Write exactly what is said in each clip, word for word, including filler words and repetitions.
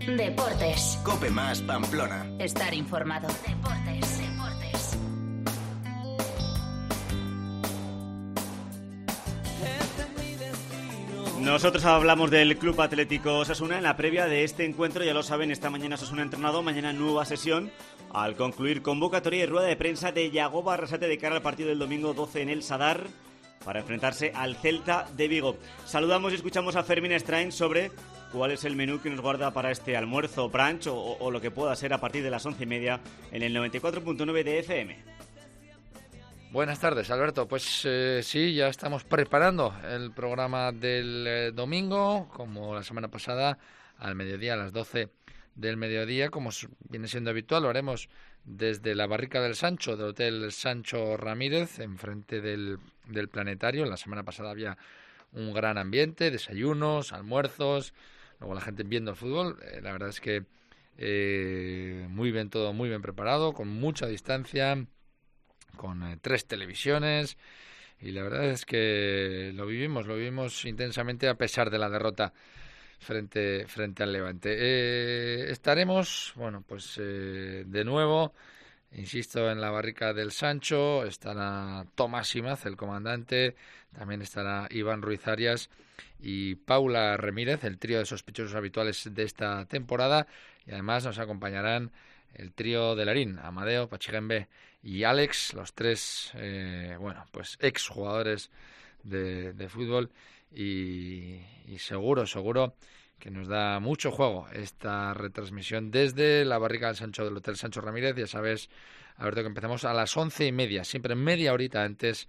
Deportes. COPE más Pamplona. Estar informado. Deportes, deportes. Nosotros hablamos del Club Atlético Osasuna. En la previa de este encuentro, ya lo saben, esta mañana Osasuna ha entrenado, mañana nueva sesión al concluir convocatoria y rueda de prensa de Yagoba Arrasate de cara al partido del domingo doce en el Sadar para enfrentarse al Celta de Vigo. Saludamos y escuchamos a Fermín Strain sobre cuál es el menú que nos guarda para este almuerzo, brunch o, o lo que pueda ser a partir de las once y media en el noventa y cuatro punto nueve de F M. Buenas tardes, Alberto. Pues eh, sí, ya estamos preparando el programa del eh, domingo, como la semana pasada, al mediodía, a las doce del mediodía, como viene siendo habitual. Lo haremos desde la Barrica del Sancho, del Hotel Sancho Ramírez, enfrente del, del Planetario. La semana pasada había un gran ambiente, desayunos, almuerzos, luego la gente viendo el fútbol. Eh, la verdad es que eh, muy bien, todo muy bien preparado, con mucha distancia, con eh, tres televisiones, y la verdad es que lo vivimos, lo vivimos intensamente a pesar de la derrota frente frente al Levante. Eh, estaremos, bueno, pues eh, de nuevo, insisto, en la Barrica del Sancho. Estará Tomás Imaz, el comandante, también estará Iván Ruiz Arias y Paula Remírez, el trío de sospechosos habituales de esta temporada, y además nos acompañarán el trío de Larín, Amadeo, Pachigembe y Alex, los tres, eh, bueno, pues ex jugadores de, de fútbol, y, y seguro, seguro que nos da mucho juego esta retransmisión desde la Barrica del Sancho del Hotel Sancho Ramírez. Ya sabes, Alberto, que empezamos a las once y media, siempre media horita antes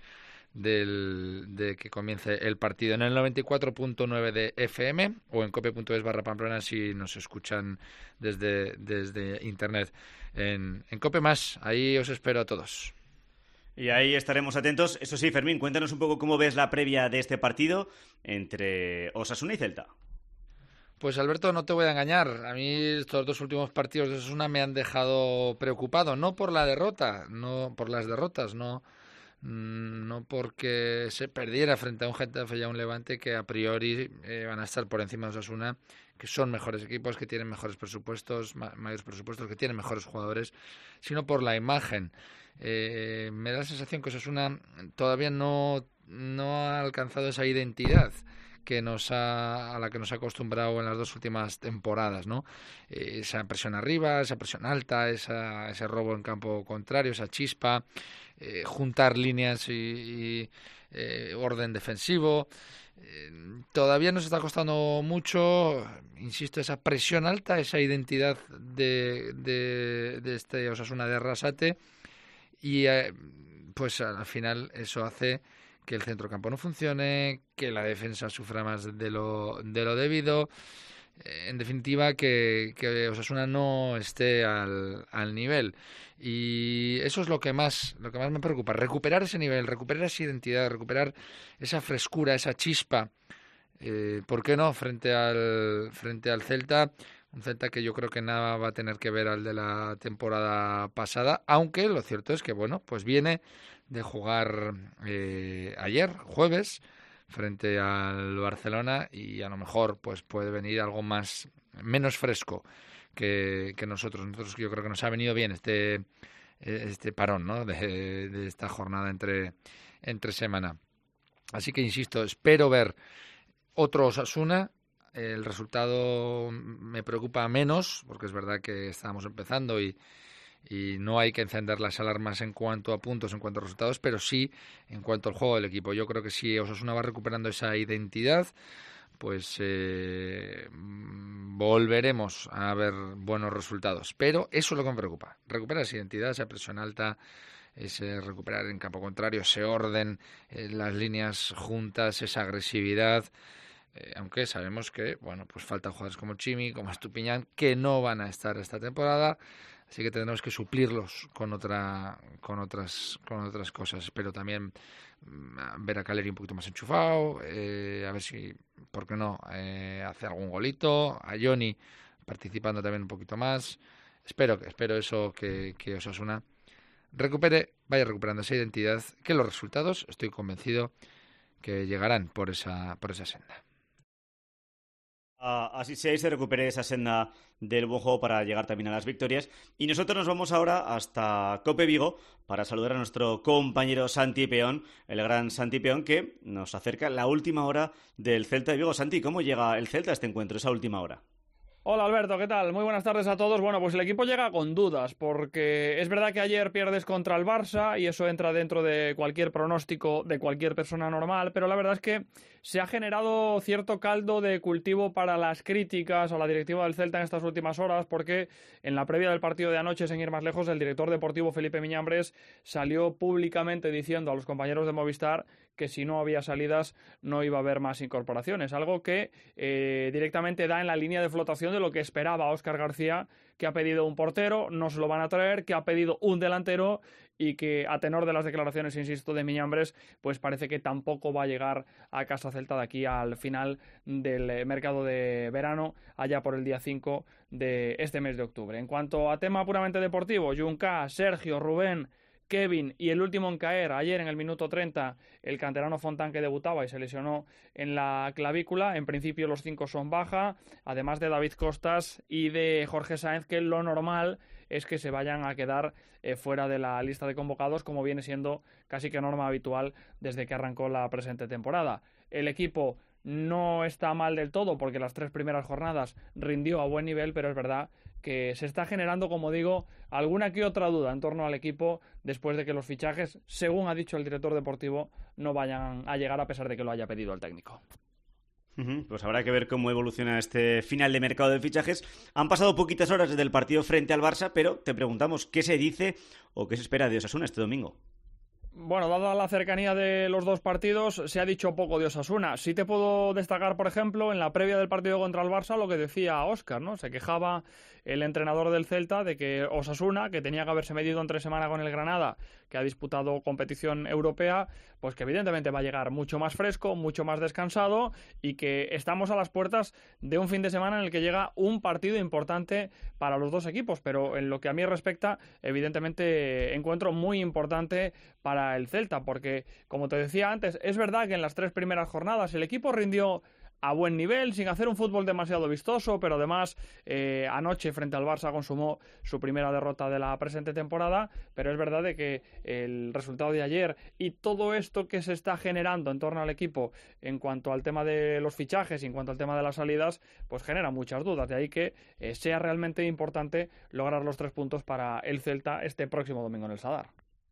del, de que comience el partido, en el noventa y cuatro punto nueve de F M o en cope punto es barra Pamplona si nos escuchan desde, desde internet. En, en Cope Más, ahí os espero a todos. Y ahí estaremos atentos. Eso sí, Fermín, cuéntanos un poco cómo ves la previa de este partido entre Osasuna y Celta. Pues Alberto, no te voy a engañar, a mí estos dos últimos partidos de Osasuna me han dejado preocupado, no por la derrota, no por las derrotas, no no porque se perdiera frente a un Getafe y a un Levante que a priori eh, van a estar por encima de Osasuna, que son mejores equipos, que tienen mejores presupuestos, ma- mayores presupuestos, que tienen mejores jugadores, sino por la imagen. Eh, me da la sensación que Osasuna todavía no, no ha alcanzado esa identidad que nos ha, a la que nos ha acostumbrado en las dos últimas temporadas, ¿no? Eh, esa presión arriba, esa presión alta, esa, ese robo en campo contrario, esa chispa, eh, juntar líneas y, y eh, orden defensivo. Eh, todavía nos está costando mucho, insisto, esa presión alta, esa identidad de, de, de este Osasuna de Arrasate, y eh, pues al final eso hace que el centrocampo no funcione, que la defensa sufra más de lo, de lo debido, eh, en definitiva que, que Osasuna no esté al, al nivel, y eso es lo que más lo que más me preocupa, recuperar ese nivel, recuperar esa identidad, recuperar esa frescura, esa chispa, eh, ¿por qué no? Frente al frente al Celta, un Celta que yo creo que nada va a tener que ver al de la temporada pasada, aunque lo cierto es que, bueno, pues viene de jugar eh, ayer, jueves, frente al Barcelona, y a lo mejor pues puede venir algo más menos fresco que, que nosotros. Nosotros yo creo que nos ha venido bien este este parón, ¿no? de, de esta jornada entre, entre semana. Así que insisto, espero ver otro Osasuna. El resultado me preocupa menos, porque es verdad que estábamos empezando y y no hay que encender las alarmas en cuanto a puntos, en cuanto a resultados, pero sí en cuanto al juego del equipo. Yo creo que si Osasuna va recuperando esa identidad, pues eh, volveremos a ver buenos resultados. Pero eso es lo que me preocupa. Recuperar esa identidad, esa presión alta, ese recuperar en campo contrario, ese orden, eh, las líneas juntas, esa agresividad. Eh, aunque sabemos que, bueno, pues faltan jugadores como Chimi, como Estupiñán, que no van a estar esta temporada. Así que tendremos que suplirlos con otra, con otras, con otras cosas. Espero también mmm, ver a Caleri un poquito más enchufado, eh, a ver si, ¿por qué no?, eh, hace algún golito, a Johnny participando también un poquito más. Espero, espero eso, que, que Osasuna recupere, vaya recuperando esa identidad, que los resultados, estoy convencido, que llegarán por esa, por esa senda. Así sea y se recupere esa senda del buen juego para llegar también a las victorias. Y nosotros nos vamos ahora hasta Cope Vigo para saludar a nuestro compañero Santi Peón, el gran Santi Peón, que nos acerca la última hora del Celta de Vigo. Santi, ¿cómo llega el Celta a este encuentro, esa última hora? Hola Alberto, ¿qué tal? Muy buenas tardes a todos. Bueno, pues el equipo llega con dudas, porque es verdad que ayer pierdes contra el Barça y eso entra dentro de cualquier pronóstico de cualquier persona normal, pero la verdad es que se ha generado cierto caldo de cultivo para las críticas a la directiva del Celta en estas últimas horas, porque en la previa del partido de anoche, sin ir más lejos, el director deportivo Felipe Miñambres salió públicamente diciendo a los compañeros de Movistar que si no había salidas no iba a haber más incorporaciones, algo que eh, directamente da en la línea de flotación de lo que esperaba Óscar García, que ha pedido un portero, no se lo van a traer, que ha pedido un delantero y que a tenor de las declaraciones, insisto, de Miñambres, pues parece que tampoco va a llegar a Casa Celta de aquí al final del mercado de verano, allá por el día cinco de este mes de octubre. En cuanto a tema puramente deportivo, Junca, Sergio, Rubén, Kevin y el último en caer, ayer en el minuto treinta, el canterano Fontán, que debutaba y se lesionó en la clavícula. En principio los cinco son baja, además de David Costas y de Jorge Sáenz, que lo normal es que se vayan a quedar eh, fuera de la lista de convocados, como viene siendo casi que norma habitual desde que arrancó la presente temporada. El equipo no está mal del todo porque las tres primeras jornadas rindió a buen nivel, pero es verdad que se está generando, como digo, alguna que otra duda en torno al equipo después de que los fichajes, según ha dicho el director deportivo, no vayan a llegar a pesar de que lo haya pedido el técnico. Uh-huh. Pues habrá que ver cómo evoluciona este final de mercado de fichajes. Han pasado poquitas horas desde el partido frente al Barça, pero te preguntamos qué se dice o qué se espera de Osasuna este domingo. Bueno, dada la cercanía de los dos partidos, se ha dicho poco de Osasuna. Sí te puedo destacar, por ejemplo, en la previa del partido contra el Barça, lo que decía Óscar, ¿no? Se quejaba el entrenador del Celta de que Osasuna, que tenía que haberse medido entre semana con el Granada, que ha disputado competición europea, pues que evidentemente va a llegar mucho más fresco, mucho más descansado y que estamos a las puertas de un fin de semana en el que llega un partido importante para los dos equipos, pero en lo que a mí respecta, evidentemente encuentro muy importante para el Celta, porque como te decía antes, es verdad que en las tres primeras jornadas el equipo rindió a buen nivel, sin hacer un fútbol demasiado vistoso, pero además eh, anoche frente al Barça consumó su primera derrota de la presente temporada, pero es verdad de que el resultado de ayer y todo esto que se está generando en torno al equipo en cuanto al tema de los fichajes y en cuanto al tema de las salidas, pues genera muchas dudas, de ahí que eh, sea realmente importante lograr los tres puntos para el Celta este próximo domingo en el Sadar.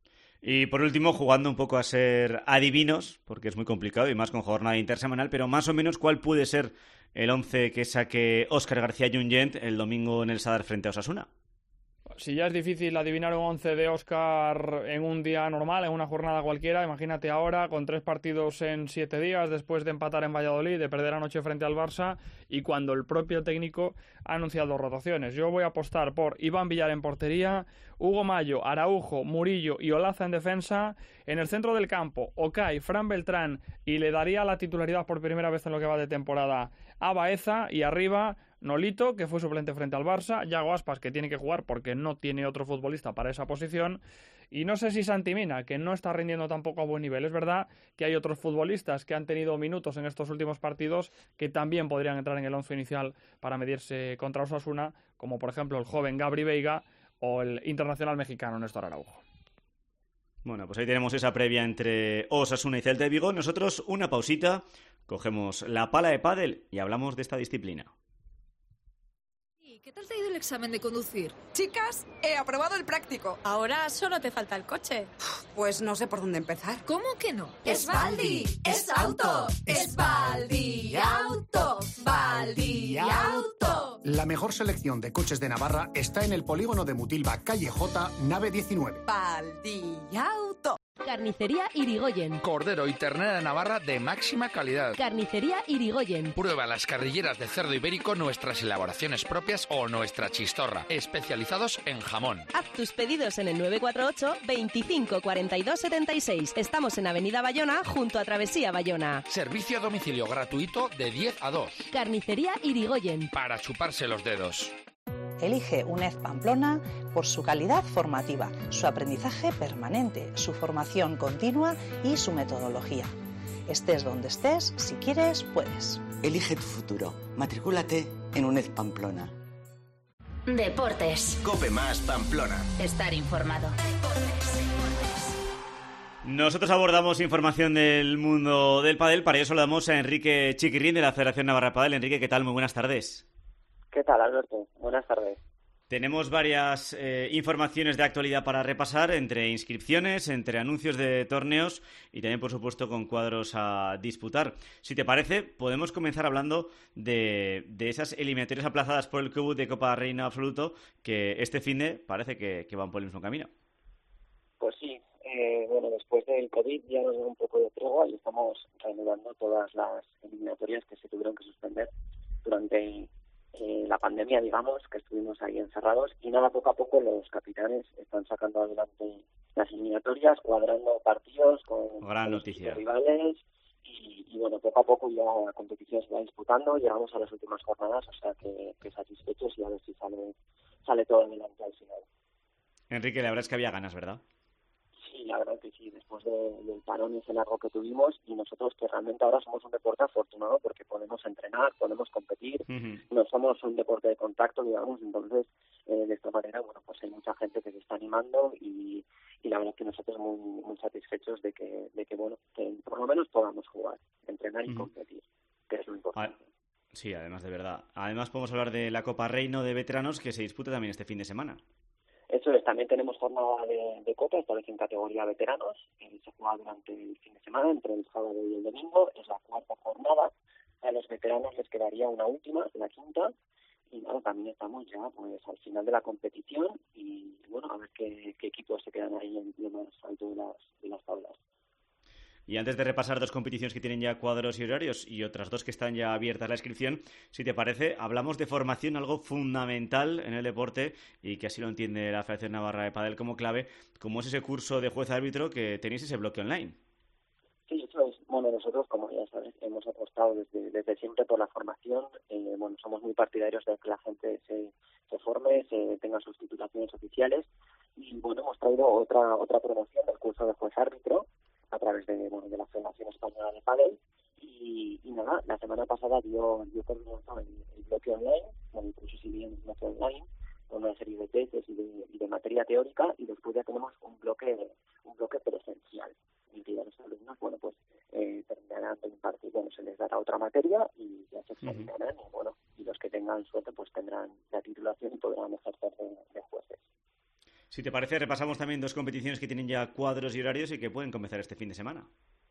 Y por último, jugando un poco a ser adivinos, porque es muy complicado y más con jornada intersemanal, pero más o menos, ¿cuál puede ser el once que saque Óscar García Junyent el domingo en el Sadar frente a Osasuna? Si ya es difícil adivinar un once de Óscar en un día normal, en una jornada cualquiera, imagínate ahora con tres partidos en siete días, después de empatar en Valladolid, de perder anoche frente al Barça y cuando el propio técnico ha anunciado rotaciones. Yo voy a apostar por Iván Villar en portería, Hugo Mayo, Araujo, Murillo y Olaza en defensa. En el centro del campo, Okay, Fran Beltrán, y le daría la titularidad por primera vez en lo que va de temporada a Baeza, y arriba Nolito, que fue suplente frente al Barça, Yago Aspas, que tiene que jugar porque no tiene otro futbolista para esa posición, y no sé si Santi Mina, que no está rindiendo tampoco a buen nivel. Es verdad que hay otros futbolistas que han tenido minutos en estos últimos partidos que también podrían entrar en el once inicial para medirse contra Osasuna, como por ejemplo el joven Gabri Veiga o el internacional mexicano Néstor Araujo. Bueno, pues ahí tenemos esa previa entre Osasuna y Celta de Vigo. Nosotros una pausita, cogemos la pala de pádel y hablamos de esta disciplina. ¿Qué tal te ha ido el examen de conducir? Chicas, he aprobado el práctico. Ahora solo te falta el coche. Pues no sé por dónde empezar. ¿Cómo que no? Es Baldi, es auto, es Baldi Auto, Baldi Auto. La mejor selección de coches de Navarra está en el polígono de Mutilva, calle J, nave diecinueve. Baldi Auto. Carnicería Irigoyen. Cordero y ternera de Navarra de máxima calidad. Carnicería Irigoyen. Prueba las carrilleras de cerdo ibérico, nuestras elaboraciones propias o nuestra chistorra, especializados en jamón. Haz tus pedidos en el nueve cuatro ocho, veinticinco, cuarenta y dos, setenta y seis. Estamos en Avenida Bayona, junto a Travesía Bayona. Servicio a domicilio gratuito de diez a dos. Carnicería Irigoyen. Para chuparse los dedos. Elige UNED Pamplona por su calidad formativa, su aprendizaje permanente, su formación continua y su metodología. Estés donde estés, si quieres, puedes. Elige tu futuro. Matricúlate en UNED Pamplona. Deportes. Cope Más Pamplona. Estar informado. Deportes. Nosotros abordamos información del mundo del pádel. Para ello saludamos a Enrique Chiquirrín de la Federación Navarra de Pádel. Enrique, ¿qué tal? Muy buenas tardes. ¿Qué tal, Alberto? Buenas tardes. Tenemos varias eh, informaciones de actualidad para repasar, entre inscripciones, entre anuncios de torneos y también, por supuesto, con cuadros a disputar. Si te parece, podemos comenzar hablando de, de esas eliminatorias aplazadas por el Cubut de Copa Reina Absoluto, que este finde parece que, que van por el mismo camino. Pues sí, eh, bueno, después del COVID ya nos da un poco de tregua y estamos reanudando todas las eliminatorias que se tuvieron que suspender durante Eh, la pandemia, digamos, que estuvimos ahí encerrados, y nada, poco a poco los capitanes están sacando adelante las eliminatorias, cuadrando partidos con, Gran con noticia. los rivales y, y bueno, poco a poco ya la competición se va disputando, llegamos a las últimas jornadas, o sea que, que satisfechos y a ver si sale, sale todo adelante al final. Enrique, la verdad es que había ganas, ¿verdad? Sí, la verdad que sí, después de, del parón ese largo que tuvimos, y nosotros que realmente ahora somos un deporte afortunado porque podemos entrenar, podemos competir, uh-huh. no somos un deporte de contacto, digamos, entonces eh, de esta manera, bueno, pues hay mucha gente que se está animando y, y la verdad que nosotros muy, muy satisfechos de que, de que, bueno, que por lo menos podamos jugar, entrenar y uh-huh. competir, que es lo importante. Ah, sí, además de verdad. Además podemos hablar de la Copa Reino de Veteranos que se disputa también este fin de semana. Eso es, también tenemos jornada de, de Copa, esta vez en categoría veteranos, eh, se juega durante el fin de semana, entre el sábado y el domingo, es la cuarta jornada, a los veteranos les quedaría una última, la quinta, y nada, también estamos ya pues al final de la competición, y bueno, a ver qué, qué equipos se quedan ahí en lo más alto de las, de las tablas. Y antes de repasar dos competiciones que tienen ya cuadros y horarios y otras dos que están ya abiertas la inscripción, si te parece, hablamos de formación, algo fundamental en el deporte y que así lo entiende la Federación Navarra de Pádel como clave, como es ese curso de juez-árbitro que tenéis ese bloque online. Sí, eso es. Bueno, nosotros, como ya sabes, hemos apostado desde, desde siempre por la formación. Eh, bueno, somos muy partidarios de que la gente se, se forme, se tenga sus titulaciones oficiales y bueno, hemos traído otra otra promoción del curso de juez-árbitro a través de, bueno, de la Federación Española de Pádel y, y nada, la semana pasada dio, dio comienzo el, el bloque online, bueno, incluso si bien el bloque online, con una serie de testes y de, y de materia teórica, y después ya tenemos un bloque un bloque presencial, en que ya los alumnos, bueno, pues eh, terminarán de impartir, bueno, se les dará otra materia y ya se examinarán, uh-huh. y bueno, y los que tengan suerte pues tendrán la titulación y podrán ejercer de, de jueces. Si te parece, repasamos también dos competiciones que tienen ya cuadros y horarios y que pueden comenzar este fin de semana.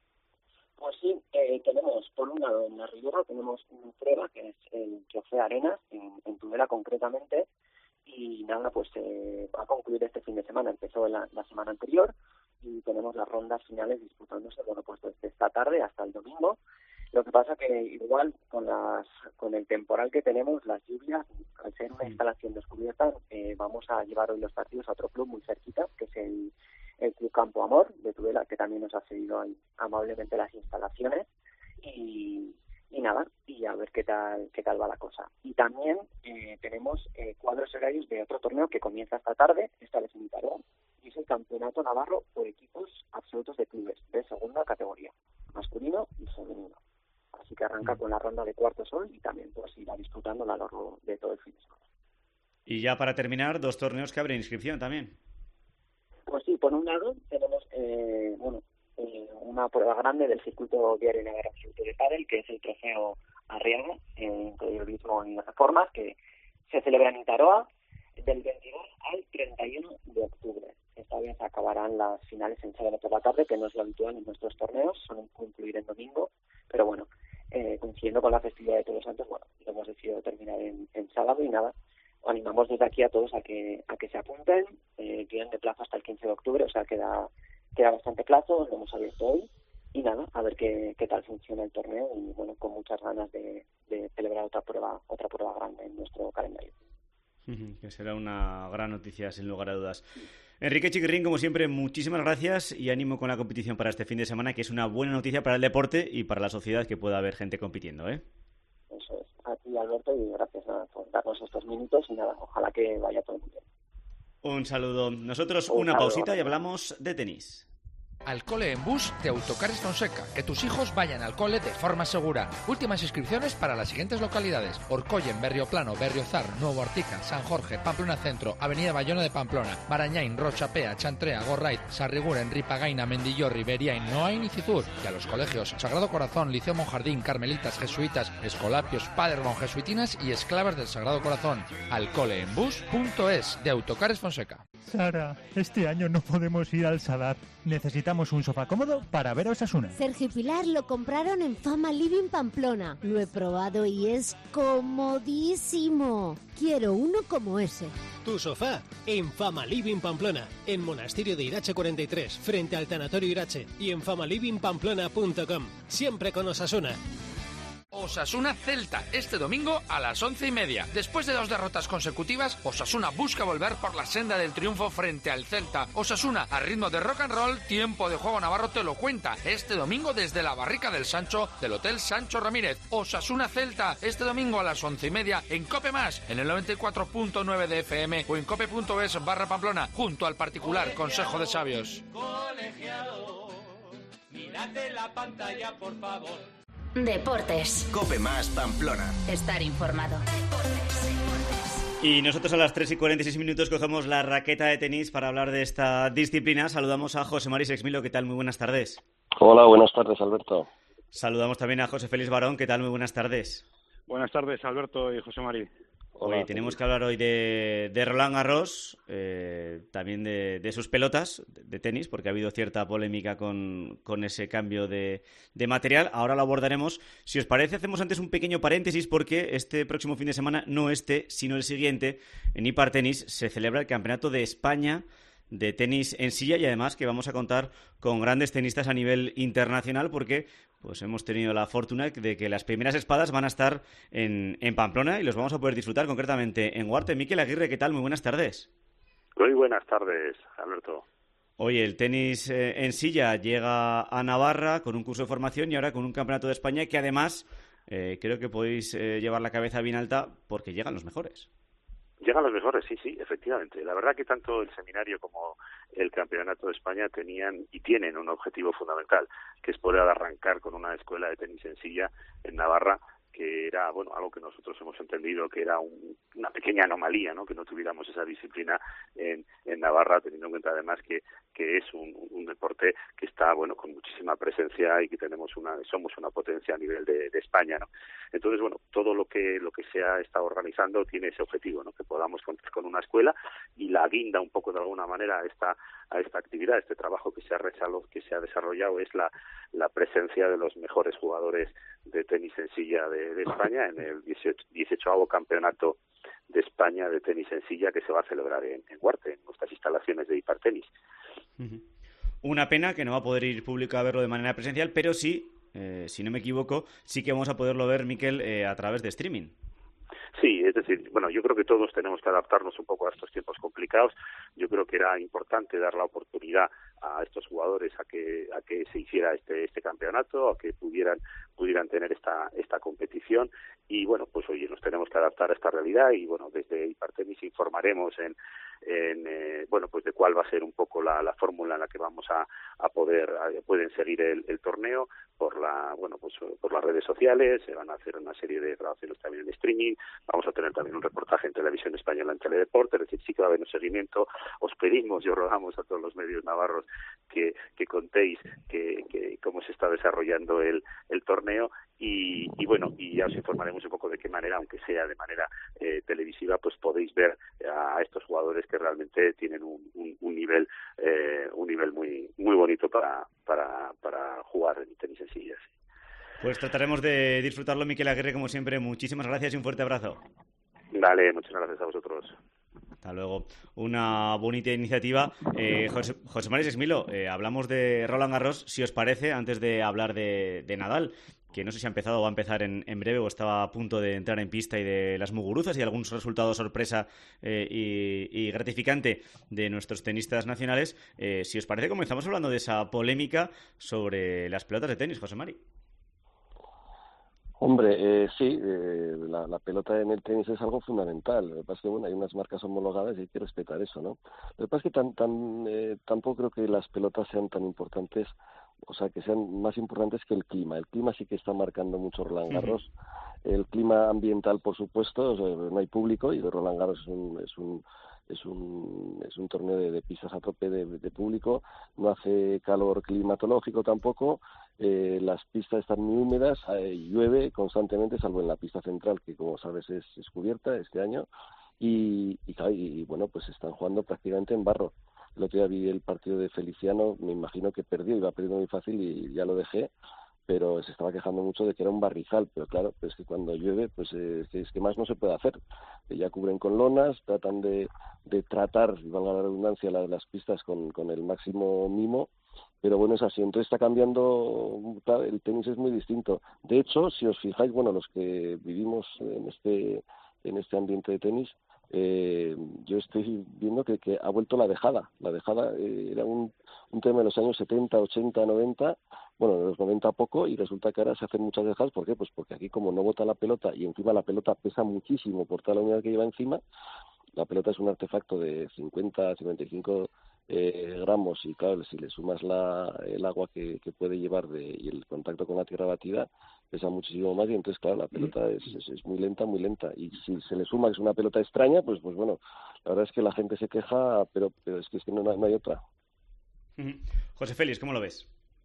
Pues sí, eh, tenemos, por un lado, en la Ribera tenemos una prueba que es el Trofeo Arenas, en, en Tudela concretamente, y nada, pues eh, va a concluir este fin de semana. Empezó la, la semana anterior y tenemos las rondas finales disputándose, bueno, pues desde esta tarde hasta el domingo. Lo que pasa que igual con las con el temporal que tenemos, las lluvias, al ser una instalación descubierta, eh, vamos a llevar hoy los partidos a otro club muy cerquita, que es el, el Club Campo Amor de Tudela, que también nos ha cedido ahí amablemente las instalaciones y, y nada, y a ver qué tal qué tal va la cosa. Y también eh, tenemos eh, cuadros horarios de otro torneo que comienza esta tarde, esta vez en Tarón, y es el Campeonato Navarro por equipos absolutos de clubes de segunda categoría, masculino y femenino. Así que arranca con la ronda de cuartos hoy y también pues irá disputando a lo largo de todo el fin de semana. Y ya para terminar, dos torneos que abren inscripción también. Pues sí, por un lado tenemos eh, bueno eh, una prueba grande del circuito diario Navarra de Pádel, que es el Trofeo Arriaga en periodismo y reformas, que se celebra en Itaroa del veintidós al treinta y uno de octubre. Esta vez acabarán las finales en sábado por la tarde, que no es lo habitual en nuestros torneos, suelen concluir en domingo, pero bueno, eh, coincidiendo con la festividad de Todos los Santos, bueno, lo hemos decidido terminar en, en sábado y nada, animamos desde aquí a todos a que a que se apunten, eh, tienen de plazo hasta el quince de octubre, o sea, queda queda bastante plazo, lo hemos abierto hoy y nada, a ver qué, qué tal funciona el torneo y bueno, con muchas ganas de, de celebrar otra prueba otra prueba grande en nuestro calendario. Que será una gran noticia, sin lugar a dudas. Enrique Chiquirrín, como siempre, muchísimas gracias y ánimo con la competición para este fin de semana, que es una buena noticia para el deporte y para la sociedad que pueda haber gente compitiendo, ¿eh? Eso es. A ti, Alberto, y gracias nada, por darnos estos minutos y nada, ojalá que vaya todo muy bien. Un saludo. Nosotros Un una saludo. pausita y hablamos de tenis. Al cole en bus de Autocares Fonseca. Que tus hijos vayan al cole de forma segura. Últimas inscripciones para las siguientes localidades: Orcoyen, Berrioplano, Berriozar, Nuevo Artica, San Jorge, Pamplona Centro, Avenida Bayona de Pamplona, Barañain, Rochapea, Chantrea, Gorraiz, Sarriguren, Ripagaina, Mendillorri, Beriain, Noain y Cizur. Y a los colegios Sagrado Corazón, Liceo Monjardín, Carmelitas, Jesuitas, Escolapios, Paderborn, Jesuitinas y Esclavas del Sagrado Corazón. Al cole en bus punto es de Autocares Fonseca. Sara, este año no podemos ir al Sadar. Necesitamos un sofá cómodo para ver a Osasuna. Sergio y Pilar lo compraron en Fama Living Pamplona. Lo he probado y es comodísimo. Quiero uno como ese. Tu sofá en Fama Living Pamplona, en Monasterio de Irache cuarenta y tres, frente al Tanatorio Irache, y en fama living pamplona punto com. Siempre con Osasuna. Osasuna Celta, este domingo a las once y media. Después de dos derrotas consecutivas, Osasuna busca volver por la senda del triunfo frente al Celta. Osasuna, a ritmo de rock and roll, tiempo de juego navarro te lo cuenta. Este domingo desde la Barrica del Sancho, del Hotel Sancho Ramírez. Osasuna Celta, este domingo a las once y media en Cope Más, en el noventa y cuatro punto nueve de F M o en cope punto es barra Pamplona, junto al particular Consejo de Sabios. Colegiado, mírate la pantalla, por favor. Deportes. Cope Más Pamplona. Estar informado. Y nosotros a las tres y cuarenta y seis minutos cogemos la raqueta de tenis para hablar de esta disciplina. Saludamos a José Mari Sexmilo, ¿qué tal? Muy buenas tardes. Hola, buenas tardes, Alberto. Saludamos también a José Félix Barón, ¿qué tal? Muy buenas tardes. Buenas tardes, Alberto y José Mari. Hoy tenemos que hablar hoy de, de Roland Garros, eh, también de, de sus pelotas de tenis, porque ha habido cierta polémica con, con ese cambio de, de material. Ahora lo abordaremos. Si os parece, hacemos antes un pequeño paréntesis, porque este próximo fin de semana, no este, sino el siguiente, en Ipar Tenis se celebra el Campeonato de España de tenis en silla, y además que vamos a contar con grandes tenistas a nivel internacional, porque pues hemos tenido la fortuna de que las primeras espadas van a estar en, en Pamplona y los vamos a poder disfrutar concretamente en Huarte. Miquel Aguirre, ¿qué tal? Muy buenas tardes. Muy buenas tardes, Alberto. Oye, el tenis eh, en silla llega a Navarra con un curso de formación y ahora con un campeonato de España que además eh, creo que podéis eh, llevar la cabeza bien alta porque llegan los mejores. Llegan los mejores, sí, sí, efectivamente. La verdad que tanto el seminario como el Campeonato de España tenían y tienen un objetivo fundamental, que es poder arrancar con una escuela de tenis en silla en Navarra, que era, bueno, algo que nosotros hemos entendido que era un, una pequeña anomalía, ¿no? Que no tuviéramos esa disciplina en, en Navarra, teniendo en cuenta además que, que es un, un deporte que está, bueno, con muchísima presencia y que tenemos una, somos una potencia a nivel de, de España, ¿no? Entonces, bueno, todo lo que lo que se ha estado organizando tiene ese objetivo, ¿no? Que podamos contar con una escuela, y la guinda un poco de alguna manera a esta a esta actividad, a este trabajo que se ha realizado, que se ha desarrollado, es la la presencia de los mejores jugadores de tenis en silla de, de España en el dieciochoavo Campeonato de España de tenis en silla, que se va a celebrar en, en Huarte, en nuestras instalaciones de Ipar Tenis. Uh-huh. Una pena que no va a poder ir público a verlo de manera presencial, pero sí, eh, si no me equivoco, sí que vamos a poderlo ver, Miquel, eh, a través de streaming. Sí, es decir, bueno, yo creo que todos tenemos que adaptarnos un poco a estos tiempos complicados. Yo creo que era importante dar la oportunidad a estos jugadores a que a que se hiciera este este campeonato, a que pudieran pudieran tener esta esta competición, y bueno, pues oye, nos tenemos que adaptar a esta realidad, y bueno, desde Ipar Tenis informaremos en en eh, bueno, pues de cuál va a ser un poco la, la fórmula en la que vamos a, a poder a, pueden seguir el, el torneo por la bueno pues por las redes sociales. Se van a hacer una serie de grabaciones también en streaming, vamos a tener también un reportaje en Televisión Española, en Teledeporte, es decir, sí que va a haber un seguimiento. Os pedimos y os rogamos a todos los medios navarros que, que contéis que, que cómo se está desarrollando el, el torneo, y, y bueno, y ya os informaremos un poco de qué manera, aunque sea de manera eh, televisiva, pues podéis ver a estos jugadores que realmente tienen un, un, un nivel eh, un nivel muy muy bonito para para para jugar en tenis en sillas. Pues trataremos de disfrutarlo, Miquel Aguirre, como siempre. Muchísimas gracias y un fuerte abrazo. Vale, muchas gracias a vosotros. Hasta luego. Una bonita iniciativa. Eh, José, José Mari Sexmilo, eh, hablamos de Roland Garros, si os parece, antes de hablar de, de Nadal, que no sé si ha empezado o va a empezar en, en breve, o estaba a punto de entrar en pista, y de las Muguruzas y algún resultado sorpresa eh, y, y gratificante de nuestros tenistas nacionales. Eh, si os parece, comenzamos hablando de esa polémica sobre las pelotas de tenis, José Mari. Hombre, eh, sí, eh, la, la pelota en el tenis es algo fundamental. Lo que pasa es que, bueno, hay unas marcas homologadas y hay que respetar eso, ¿no? Lo que pasa es que tan, tan, eh, tampoco creo que las pelotas sean tan importantes, o sea, que sean más importantes que el clima. El clima sí que está marcando mucho Roland Garros. Uh-huh. El clima ambiental, por supuesto, o sea, no hay público y Roland Garros es un... Es un es un es un torneo de, de pistas a tope de, de público, no hace calor climatológico tampoco, eh, las pistas están muy húmedas, eh, llueve constantemente, salvo en la pista central, que como sabes es, es cubierta este año, y, y, y bueno, pues están jugando prácticamente en barro. El otro día vi el partido de Feliciano, me imagino que perdió, iba perdiendo muy fácil y ya lo dejé, pero se estaba quejando mucho de que era un barrizal, pero claro, pues que cuando llueve, pues eh, es que más no se puede hacer. Ya cubren con lonas, tratan de, de tratar, valga la redundancia, las, las pistas con, con el máximo mimo, pero bueno, es así. Entonces está cambiando, el tenis es muy distinto. De hecho, si os fijáis, bueno, los que vivimos en este, en este ambiente de tenis, eh, yo estoy viendo que, que ha vuelto la dejada. La dejada eh, era un, un tema de los años setenta, ochenta, noventa, bueno, de los noventa poco, y resulta que ahora se hacen muchas dejadas. ¿Por qué? Pues porque aquí como no bota la pelota y encima la pelota pesa muchísimo por toda la unidad que lleva encima, la pelota es un artefacto de cincuenta, cincuenta y cinco eh, gramos y claro, si le sumas la, el agua que, que puede llevar de, y el contacto con la tierra batida, pesa muchísimo más y entonces claro, la pelota es, es, es muy lenta, muy lenta y si se le suma que es una pelota extraña, pues pues bueno, la verdad es que la gente se queja, pero, pero es que, es que no, no hay otra. José Félix, ¿cómo lo ves?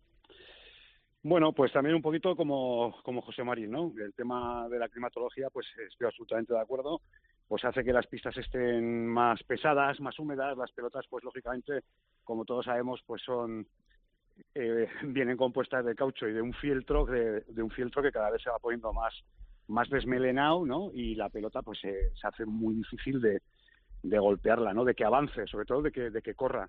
Bueno, pues también un poquito como, como José Marín, ¿no? El tema de la climatología, pues estoy absolutamente de acuerdo, pues hace que las pistas estén más pesadas, más húmedas, las pelotas, pues lógicamente, como todos sabemos, pues son eh, vienen compuestas de caucho y de un fieltro, de, de un fieltro que cada vez se va poniendo más, más desmelenado, ¿no? Y la pelota, pues eh, se hace muy difícil de, de golpearla, ¿no? De que avance, sobre todo de que, de que corra.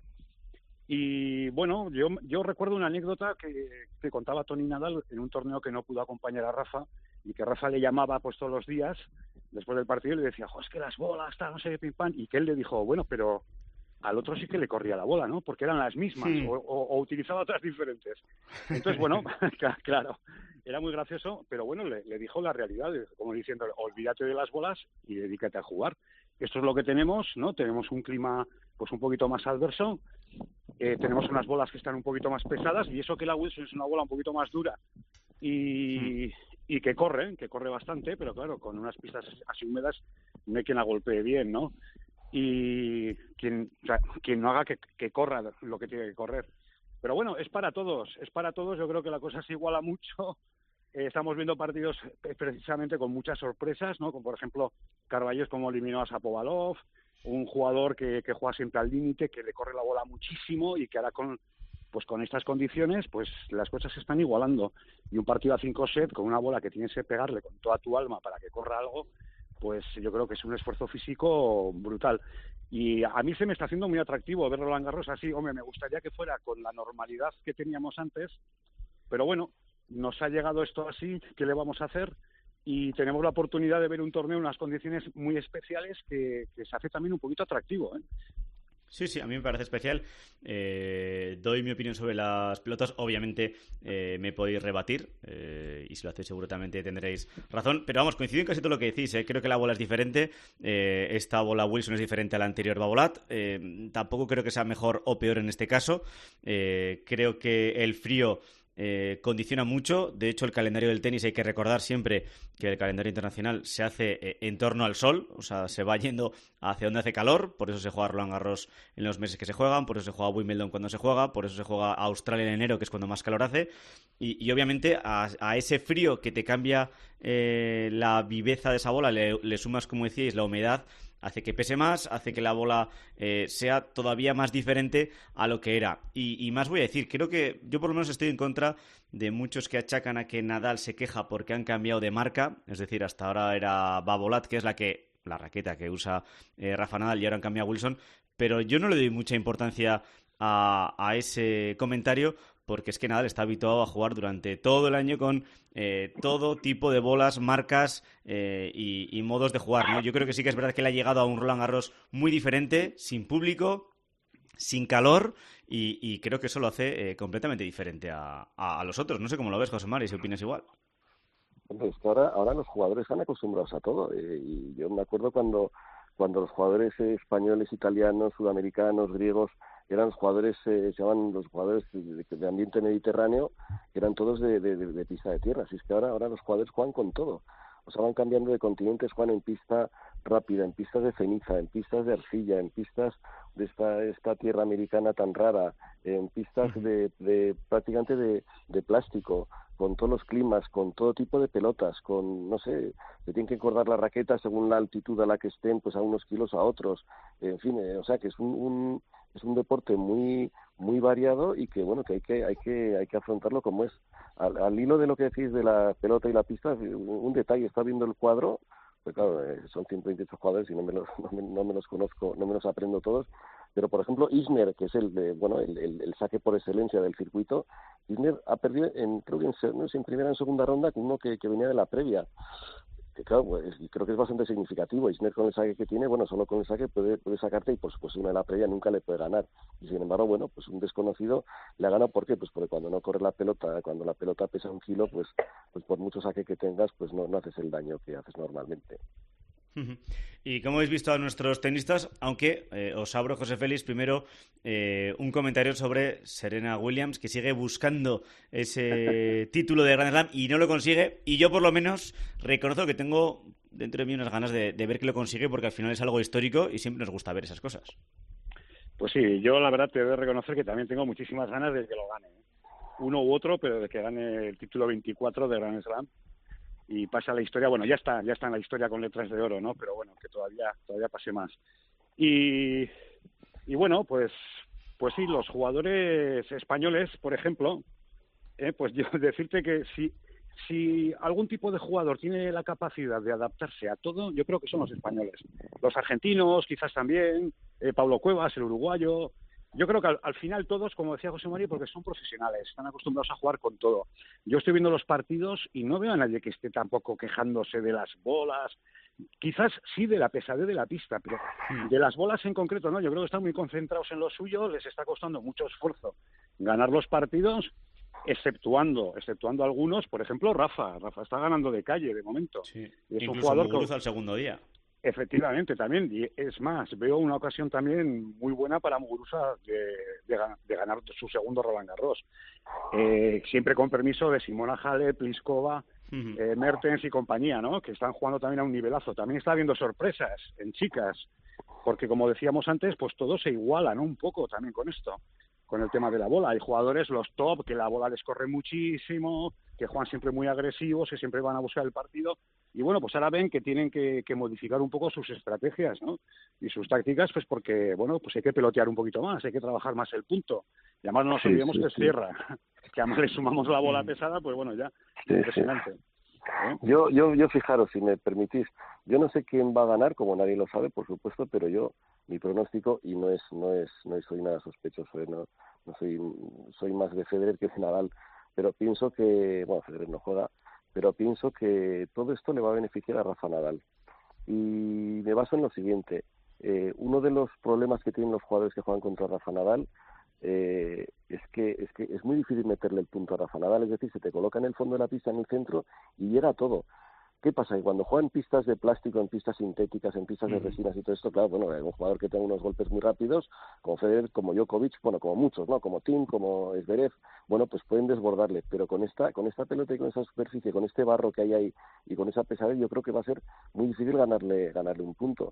Y bueno, yo yo recuerdo una anécdota que, que contaba Toni Nadal en un torneo que no pudo acompañar a Rafa y que Rafa le llamaba pues todos los días después del partido y le decía, jo, es que las bolas, tal, no sé qué, pim pam, y que él le dijo, bueno, pero al otro sí que le corría la bola, ¿no? Porque eran las mismas, sí. o, o, o utilizaba otras diferentes. Entonces, bueno, claro, era muy gracioso, pero bueno, le, le dijo la realidad, como diciendo, olvídate de las bolas y dedícate a jugar. Esto es lo que tenemos, ¿no? Tenemos un clima pues un poquito más adverso, eh, tenemos unas bolas que están un poquito más pesadas y eso que la Wilson es una bola un poquito más dura y, mm. y que corre, que corre bastante, pero claro, con unas pistas así húmedas no hay quien la golpee bien, ¿no? Y quien, o sea, quien no haga que, que corra lo que tiene que correr. Pero bueno, es para todos, es para todos, yo creo que la cosa se iguala mucho. Eh, estamos viendo partidos precisamente con muchas sorpresas, ¿no? Como por ejemplo, Carballos como eliminó a Shapovalov, un jugador que, que juega siempre al límite, que le corre la bola muchísimo y que ahora con pues con estas condiciones, pues las cosas se están igualando. Y un partido a cinco sets con una bola que tienes que pegarle con toda tu alma para que corra algo, pues yo creo que es un esfuerzo físico brutal. Y a mí se me está haciendo muy atractivo ver Roland Garros así. Hombre, me gustaría que fuera con la normalidad que teníamos antes, pero bueno, nos ha llegado esto así, ¿qué le vamos a hacer? Y tenemos la oportunidad de ver un torneo en unas condiciones muy especiales que, que se hace también un poquito atractivo, ¿eh? Sí, sí, a mí me parece especial. Eh, doy mi opinión sobre las pelotas. Obviamente eh, me podéis rebatir eh, y si lo hacéis seguramente tendréis razón. Pero vamos, coincido en casi todo lo que decís. ¿eh? Creo que la bola es diferente. Eh, esta bola Wilson es diferente a la anterior Babolat. Eh, tampoco creo que sea mejor o peor en este caso. Eh, creo que el frío Eh, condiciona mucho. De hecho, el calendario del tenis hay que recordar siempre que el calendario internacional se hace eh, en torno al sol, o sea, se va yendo hacia donde hace calor, por eso se juega Roland Garros en los meses que se juegan, por eso se juega Wimbledon cuando se juega, por eso se juega Australia en enero, que es cuando más calor hace, y, y obviamente a, a ese frío que te cambia eh, la viveza de esa bola le, le sumas, como decíais, la humedad, hace que pese más, hace que la bola eh, sea todavía más diferente a lo que era. Y, y más voy a decir, creo que yo por lo menos estoy en contra de muchos que achacan a que Nadal se queja porque han cambiado de marca, es decir, hasta ahora era Babolat, que es la que la raqueta que usa eh, Rafa Nadal, y ahora han cambiado a Wilson, pero yo no le doy mucha importancia a, a ese comentario, porque es que Nadal está habituado a jugar durante todo el año con eh, todo tipo de bolas, marcas eh, y, y modos de jugar, ¿no? Yo creo que sí que es verdad que él ha llegado a un Roland Garros muy diferente, sin público, sin calor, y, y creo que eso lo hace eh, completamente diferente a, a, a los otros. No sé cómo lo ves, José Mari, si opinas igual. Hombre, es que ahora, ahora los jugadores están acostumbrados a todo. Eh, y yo me acuerdo cuando, cuando los jugadores eh, españoles, italianos, sudamericanos, griegos, eran los jugadores, eh, se llaman los jugadores de, de ambiente mediterráneo, que eran todos de, de, de, de pista de tierra. Así es que ahora, ahora los jugadores juegan con todo. O sea, van cambiando de continentes, juegan en pista rápida, en pistas de ceniza, en pistas de arcilla, en pistas de esta, esta tierra americana tan rara, en pistas de, de prácticamente de, de plástico, con todos los climas, con todo tipo de pelotas, con, no sé, se tienen que encordar la raqueta según la altitud a la que estén, pues a unos kilos a otros, en fin, eh, o sea que es un, un es un deporte muy muy variado y que bueno que hay que hay que hay que afrontarlo como es. Al, al hilo de lo que decís de la pelota y la pista, un, un detalle, está viendo el cuadro, pues claro, eh, son ciento veintiocho jugadores y no me los no me, no me los conozco, no me los aprendo todos, pero por ejemplo Isner, que es el de, bueno el, el, el saque por excelencia del circuito, Isner ha perdido en creo que en, no sé, en primera o en segunda ronda con uno que, que venía de la previa. Que claro, pues, creo que es bastante significativo. Isner con el saque que tiene, bueno, solo con el saque puede, puede sacarte y por supuesto una de la previa nunca le puede ganar. Y sin embargo, bueno, pues un desconocido le ha ganado. ¿Por qué? Pues porque cuando no corre la pelota, cuando la pelota pesa un kilo, pues pues por mucho saque que tengas, pues no, no haces el daño que haces normalmente. Y como habéis visto a nuestros tenistas, aunque eh, os abro, José Félix, primero eh, un comentario sobre Serena Williams, que sigue buscando ese título de Grand Slam y no lo consigue, y yo por lo menos reconozco que tengo dentro de mí unas ganas de, de ver que lo consigue, porque al final es algo histórico y siempre nos gusta ver esas cosas. Pues sí, yo la verdad te debo reconocer que también tengo muchísimas ganas de que lo gane, uno u otro, pero de que gane el título veinticuatro de Grand Slam y pasa la historia. Bueno, ya está, ya está en la historia con letras de oro, ¿no? Pero bueno, que todavía todavía pase más. Y, y bueno, pues pues sí, los jugadores españoles, por ejemplo, eh, pues yo decirte que si si algún tipo de jugador tiene la capacidad de adaptarse a todo, yo creo que son los españoles. Los argentinos, quizás también, eh, Pablo Cuevas, el uruguayo. Yo creo que al, al final todos, como decía José María, porque son profesionales, están acostumbrados a jugar con todo. Yo estoy viendo los partidos y no veo a nadie que esté tampoco quejándose de las bolas. Quizás sí de la pesadez de la pista, pero de las bolas en concreto no. Yo creo que están muy concentrados en lo suyo, les está costando mucho esfuerzo ganar los partidos, exceptuando exceptuando algunos. Por ejemplo, Rafa. Rafa está ganando de calle de momento. Sí. Y es Incluso un jugador Muguruza al segundo día. Efectivamente, también, y es más, veo una ocasión también muy buena para Muguruza de, de, de ganar su segundo Roland Garros. Eh, siempre con permiso de Simona Halep, Pliskova, uh-huh. eh, Mertens y compañía, ¿no? Que están jugando también a un nivelazo. También está habiendo sorpresas en chicas, porque como decíamos antes, pues todo se iguala, ¿no? Un poco también con esto, con el tema de la bola. Hay jugadores, los top, que la bola les corre muchísimo, que juegan siempre muy agresivos, que siempre van a buscar el partido. Y bueno, pues ahora ven que tienen que, que modificar un poco sus estrategias, ¿no? Y sus tácticas, pues porque, bueno, pues hay que pelotear un poquito más, hay que trabajar más el punto. Y además no nos olvidemos sí, sí, que es sí. tierra, que además le sumamos la bola pesada, pues bueno, ya, sí, impresionante. Sí. ¿Eh? Yo, yo, yo fijaros, si me permitís, yo no sé quién va a ganar, como nadie lo sabe, por supuesto, pero yo, mi pronóstico, y no es, no es, no soy nada sospechoso, ¿eh? no, no soy, soy más de Federer que de Nadal, pero pienso que, bueno, Federer no juega, pero pienso que todo esto le va a beneficiar a Rafa Nadal. Y me baso en lo siguiente, eh, uno de los problemas que tienen los jugadores que juegan contra Rafa Nadal eh, es que es que es muy difícil meterle el punto a Rafa Nadal, es decir, se te coloca en el fondo de la pista, en el centro, y llega a todo. ¿Qué pasa? Que cuando juegan pistas de plástico, en pistas sintéticas, en pistas de resinas y todo esto, claro, bueno, hay un jugador que tenga unos golpes muy rápidos, como Federer, como Djokovic, bueno, como muchos, ¿no? Como Tim, como Zverev, bueno, pues pueden desbordarle, pero con esta con esta pelota y con esa superficie, con este barro que hay ahí y con esa pesadez, yo creo que va a ser muy difícil ganarle ganarle un punto.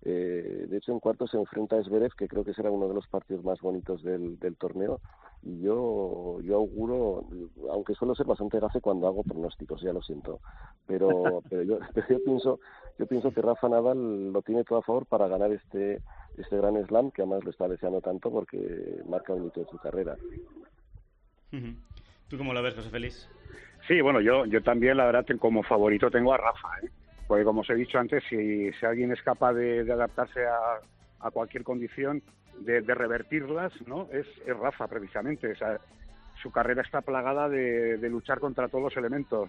Eh, de hecho, en cuartos se enfrenta a Zverev, que creo que será uno de los partidos más bonitos del, del torneo, y yo yo auguro, aunque suelo ser bastante gafe cuando hago pronósticos, ya lo siento, pero pero yo, pero yo pienso yo pienso que Rafa Nadal lo tiene todo a favor para ganar este este Grand Slam, que además lo está deseando tanto porque marca un hito en su carrera. Uh-huh. ¿Tú cómo lo ves, José Félix? Sí, bueno, yo yo también, la verdad, como favorito tengo a Rafa, ¿eh? Porque como os he dicho antes, si, si alguien es capaz de, de adaptarse a, a cualquier condición, de, de revertirlas, ¿no? Es, es Rafa, precisamente. O sea, su carrera está plagada de, de luchar contra todos los elementos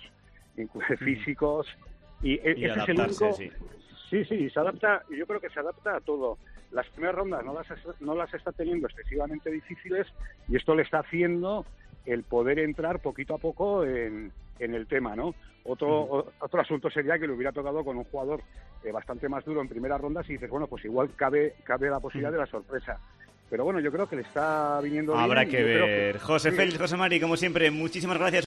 físicos y, y ese es el único. Sí. sí, sí, se adapta. Yo creo que se adapta a todo. Las primeras rondas no las no las está teniendo excesivamente difíciles y esto le está haciendo el poder entrar poquito a poco en, en el tema, ¿no? Otro uh-huh. otro asunto sería que le hubiera tocado con un jugador eh, bastante más duro en primera ronda, si dices, bueno, pues igual cabe cabe la posibilidad uh-huh. de la sorpresa. Pero bueno, yo creo que le está viniendo Habrá bien. que ver. Que... José sí. Félix, José Mari, como siempre, muchísimas gracias.